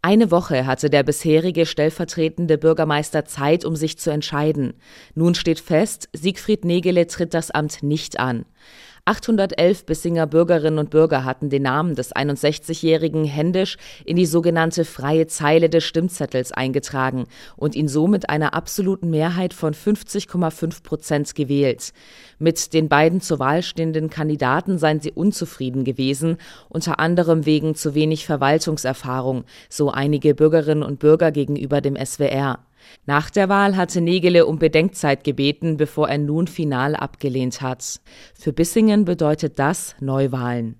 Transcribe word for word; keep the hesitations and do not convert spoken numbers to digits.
Eine Woche hatte der bisherige stellvertretende Bürgermeister Zeit, um sich zu entscheiden. Nun steht fest, Siegfried Negele tritt das Amt nicht an. achthundertelf Bissinger Bürgerinnen und Bürger hatten den Namen des einundsechzigjährigen händisch in die sogenannte freie Zeile des Stimmzettels eingetragen und ihn so mit einer absoluten Mehrheit von fünfzig Komma fünf Prozent gewählt. Mit den beiden zur Wahl stehenden Kandidaten seien sie unzufrieden gewesen, unter anderem wegen zu wenig Verwaltungserfahrung, so einige Bürgerinnen und Bürger gegenüber dem S W R. Nach der Wahl hatte Negele um Bedenkzeit gebeten, bevor er nun final abgelehnt hat. Für Bissingen bedeutet das Neuwahlen.